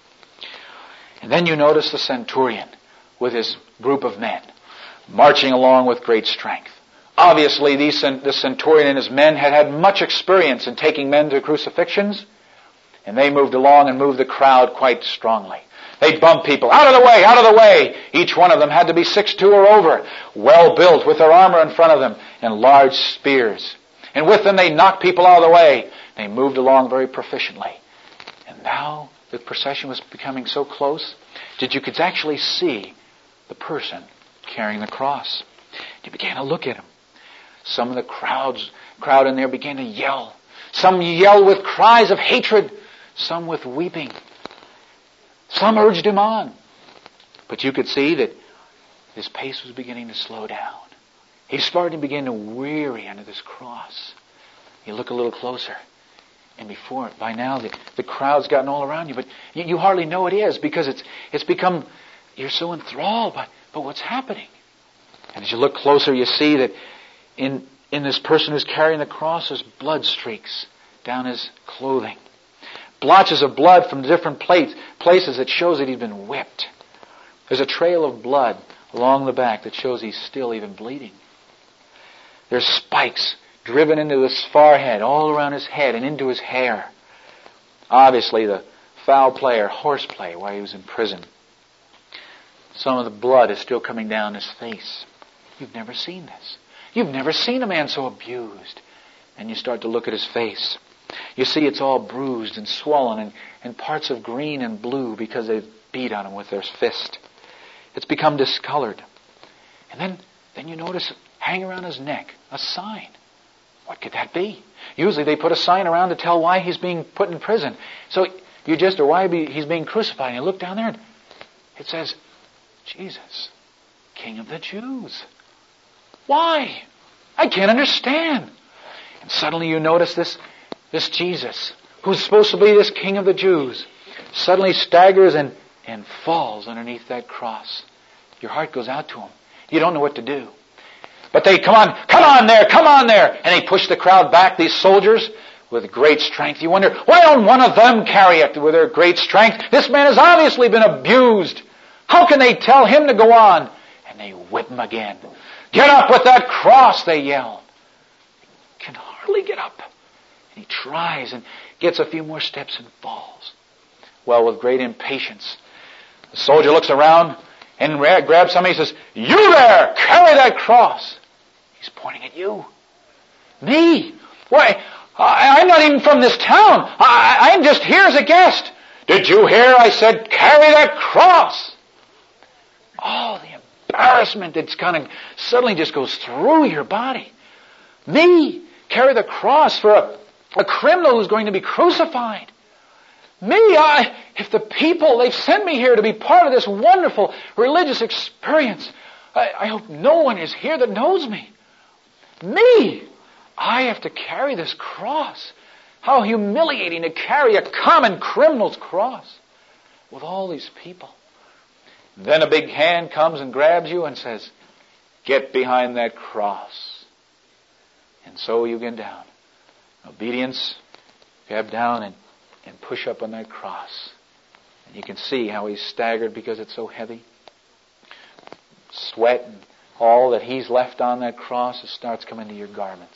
And then you notice the centurion with his group of men marching along with great strength. Obviously, these, the centurion and his men had had much experience in taking men to crucifixions, and they moved along and moved the crowd quite strongly. They'd bump people, out of the way, out of the way. Each one of them had to be six two or over, well built with their armor in front of them and large spears. And with them they knocked people out of the way. They moved along very proficiently. And now the procession was becoming so close that you could actually see the person carrying the cross. You began to look at him. Some of the crowds, crowd in there began to yell. Some yelled with cries of hatred. Some with weeping. Some urged him on. But you could see that his pace was beginning to slow down. He started to begin to weary under this cross. You look a little closer. And before, by now, the, the crowd's gotten all around you. But you, you hardly know it is because it's it's become, you're so enthralled by, by what's happening. And as you look closer, you see that in, in this person who's carrying the cross, there's blood streaks down his clothing. Blotches of blood from different plates, places that shows that he's been whipped. There's a trail of blood along the back that shows he's still even bleeding. There's spikes driven into his forehead, all around his head and into his hair. Obviously the foul play or horseplay while he was in prison. Some of the blood is still coming down his face. You've never seen this. You've never seen a man so abused. And you start to look at his face. You see it's all bruised and swollen and, and parts of green and blue because they've beat on him with their fist. It's become discolored. And then, then you notice hang around his neck a sign. What could that be? Usually they put a sign around to tell why he's being put in prison. So you just, or why he's being crucified. And you look down there and it says, Jesus, King of the Jews. Why? I can't understand. And suddenly you notice this, this Jesus, who's supposed to be this King of the Jews, suddenly staggers and, and falls underneath that cross. Your heart goes out to him. You don't know what to do. But they, come on, come on there, come on there. And they push the crowd back, these soldiers, with great strength. You wonder, why don't one of them carry it with their great strength? This man has obviously been abused. How can they tell him to go on? And they whip him again. Get up with that cross, they yell. He can hardly get up. And he tries and gets a few more steps and falls. Well, with great impatience, the soldier looks around and grabs somebody and says, you there, carry that cross. He's pointing at you. Me? Why, I, I'm not even from this town. I, I'm just here as a guest. Did you hear? I said, carry that cross. Oh, the embarrassment that's kind of suddenly just goes through your body. Me? Carry the cross for a, a criminal who's going to be crucified. Me, I, if the people, they've sent me here to be part of this wonderful religious experience. I, I hope no one is here that knows me. Me, I have to carry this cross. How humiliating to carry a common criminal's cross with all these people. Then a big hand comes and grabs you and says, get behind that cross. And so you get down. Obedience, grab down and and push up on that cross. And you can see how he's staggered because it's so heavy. Sweat and all that he's left on that cross, it starts coming to your garments.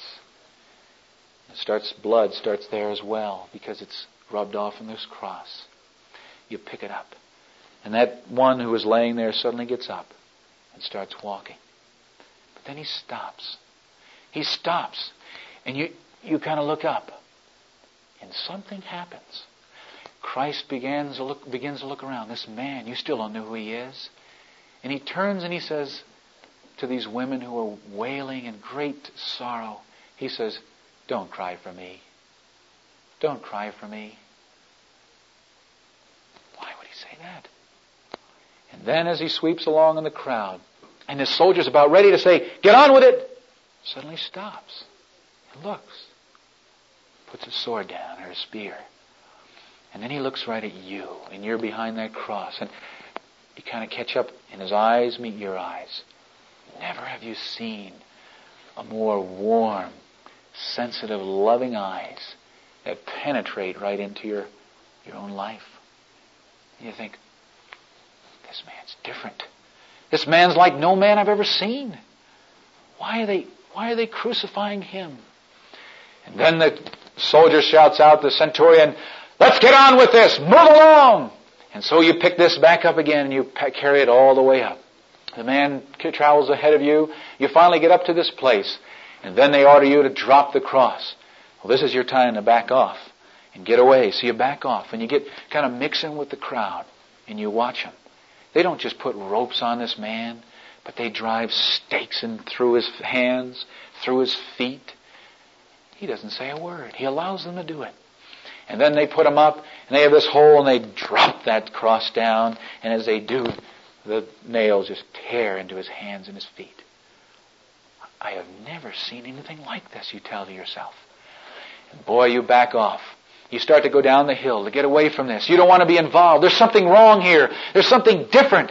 It starts, blood starts there as well because it's rubbed off on this cross. You pick it up. And that one who was laying there suddenly gets up and starts walking. But then he stops. He stops. And you, you kind of look up. And something happens. Christ begins to look, begins to look around. This man, you still don't know who he is. And he turns and he says to these women who are wailing in great sorrow, he says, don't cry for me. Don't cry for me. Why would he say that? And then as he sweeps along in the crowd, and the soldier's about ready to say, get on with it, suddenly stops and looks, puts his sword down or his spear. And then he looks right at you, and you're behind that cross, and you kind of catch up, and his eyes meet your eyes. Never have you seen a more warm, sensitive, loving eyes that penetrate right into your, your own life. And you think, this man's different. This man's like no man I've ever seen. Why are they, why are they crucifying him? And then the soldier shouts out, the centurion, let's get on with this. Move along. And so you pick this back up again and you carry it all the way up. The man travels ahead of you. You finally get up to this place. And then they order you to drop the cross. Well, this is your time to back off and get away. So you back off and you get kind of mixing with the crowd and you watch them. They don't just put ropes on this man, but they drive stakes in through his hands, through his feet. He doesn't say a word. He allows them to do it. And then they put him up, and they have this hole, and they drop that cross down, and as they do, the nails just tear into his hands and his feet. I have never seen anything like this, you tell to yourself. And boy, you back off. You start to go down the hill to get away from this. You don't want to be involved. There's something wrong here. There's something different.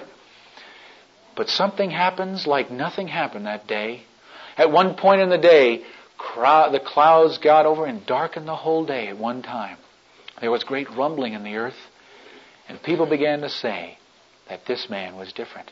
But something happens like nothing happened that day. At one point in the day, the clouds got over and darkened the whole day at one time. There was great rumbling in the earth, and people began to say that this man was different.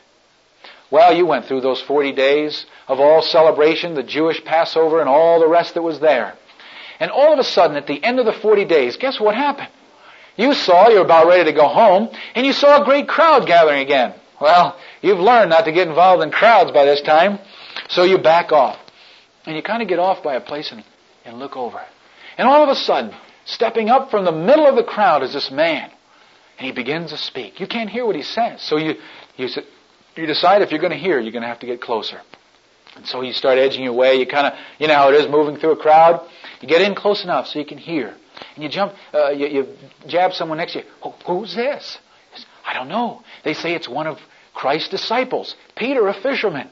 Well, you went through those forty days of all celebration, the Jewish Passover and all the rest that was there. And all of a sudden, at the end of the forty days, guess what happened? You saw, you were about ready to go home, and you saw a great crowd gathering again. Well, you've learned not to get involved in crowds by this time, so you back off. And you kind of get off by a place and, and look over. And all of a sudden, stepping up from the middle of the crowd is this man. And he begins to speak. You can't hear what he says. So you you, you decide if you're going to hear, you're going to have to get closer. And so you start edging your way. You kind of, you know how it is moving through a crowd. You get in close enough so you can hear. And you jump, uh, you, you jab someone next to you. Who, who's this? Says, I don't know. They say it's one of Christ's disciples. Peter, a fisherman.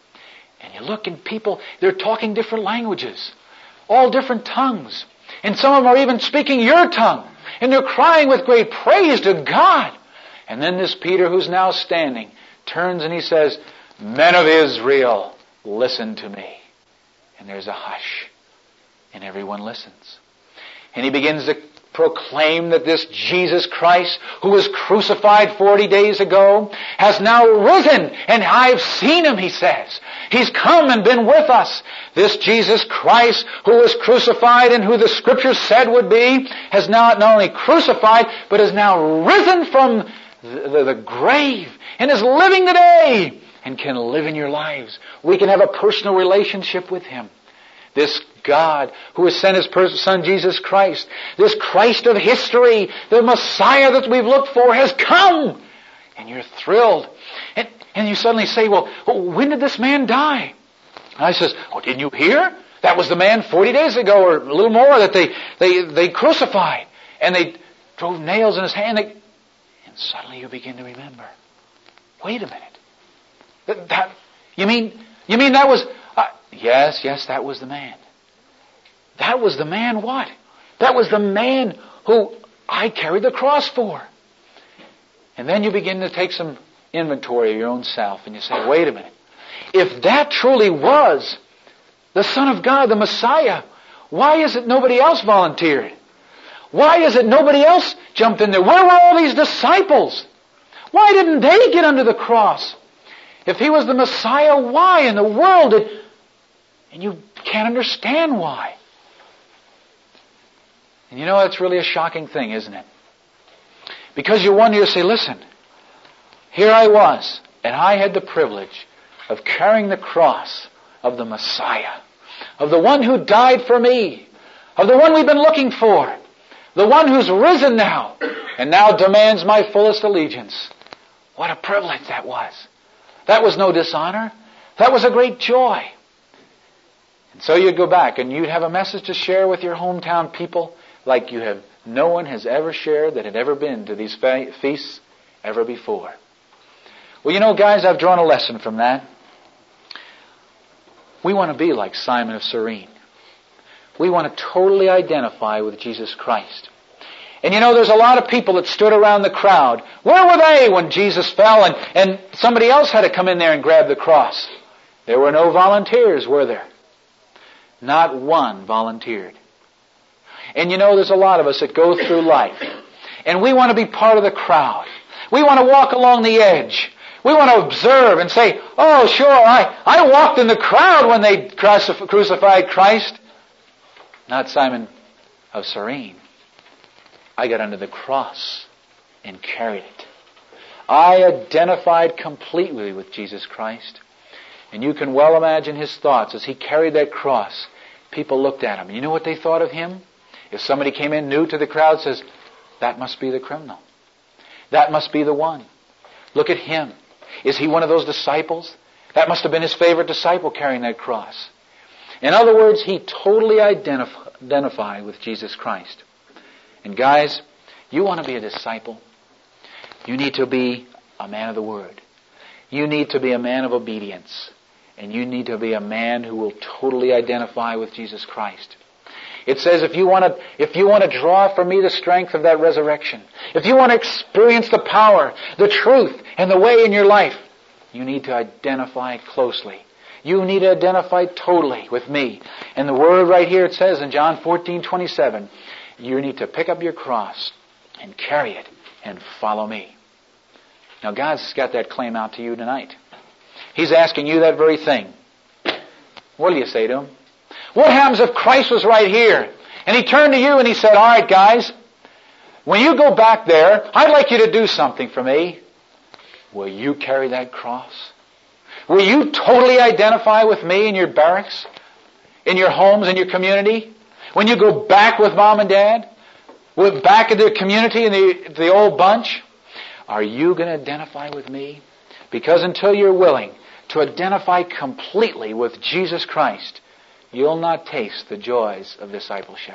And you look and people, they're talking different languages. All different tongues. And some of them are even speaking your tongue. And they're crying with great praise to God. And then this Peter, who's now standing, turns and he says, men of Israel, listen to me. And there's a hush. And everyone listens. And he begins to proclaim that this Jesus Christ, who was crucified forty days ago, has now risen. And I've seen him, he says. He's come and been with us. This Jesus Christ, who was crucified and who the Scriptures said would be, has now not only crucified, but is now risen from the, the, the grave and is living today and can live in your lives. We can have a personal relationship with him. This God who has sent his Son Jesus Christ, this Christ of history, the Messiah that we've looked for has come. And you're thrilled. And, and you suddenly say, well, when did this man die? And I says, oh, didn't you hear? That was the man forty days ago or a little more that they, they, they crucified. And they drove nails in his hand. They, and suddenly you begin to remember. Wait a minute. That, that you mean, you mean that was... Uh, yes, yes, that was the man. That was the man what? That was the man who I carried the cross for. And then you begin to take some inventory of your own self and you say, wait a minute. If that truly was the Son of God, the Messiah, why is it nobody else volunteered? Why is it nobody else jumped in there? Where were all these disciples? Why didn't they get under the cross? If he was the Messiah, why in the world did... And you can't understand why. And you know, that's really a shocking thing, isn't it? Because you wonder, you say, listen, here I was, and I had the privilege of carrying the cross of the Messiah, of the one who died for me, of the one we've been looking for, the one who's risen now, and now demands my fullest allegiance. What a privilege that was. That was no dishonor. That was a great joy. And so you'd go back and you'd have a message to share with your hometown people like you have no one has ever shared that had ever been to these fe- feasts ever before. Well, you know, guys, I've drawn a lesson from that. We want to be like Simon of Cyrene. We want to totally identify with Jesus Christ. And you know, there's a lot of people that stood around the crowd. Where were they when Jesus fell and, and somebody else had to come in there and grab the cross? There were no volunteers, were there? Not one volunteered. And you know, there's a lot of us that go through life, and we want to be part of the crowd. We want to walk along the edge. We want to observe and say, oh, sure, I, I walked in the crowd when they crucif- crucified Christ. Not Simon of Cyrene. I got under the cross and carried it. I identified completely with Jesus Christ. And you can well imagine his thoughts as he carried that cross. People looked at him. And you know what they thought of him? If somebody came in new to the crowd and says, that must be the criminal. That must be the one. Look at him. Is he one of those disciples? That must have been his favorite disciple carrying that cross. In other words, he totally identif- identified with Jesus Christ. And guys, you want to be a disciple? You need to be a man of the Word. You need to be a man of obedience. And you need to be a man who will totally identify with Jesus Christ. It says if you want to, if you want to draw from me the strength of that resurrection, if you want to experience the power, the truth, and the way in your life, you need to identify closely. You need to identify totally with me. And the word right here, it says in John fourteen twenty-seven, you need to pick up your cross and carry it and follow me. Now God's got that claim out to you tonight. He's asking you that very thing. What do you say to him? What happens if Christ was right here and he turned to you and he said, all right, guys, when you go back there, I'd like you to do something for me. Will you carry that cross? Will you totally identify with me in your barracks, in your homes, in your community? When you go back with mom and dad, with back in the community and the, the old bunch, are you going to identify with me? Because until you're willing to identify completely with Jesus Christ, you'll not taste the joys of discipleship.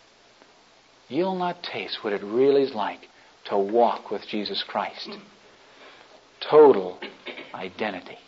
You'll not taste what it really is like to walk with Jesus Christ. Total identity.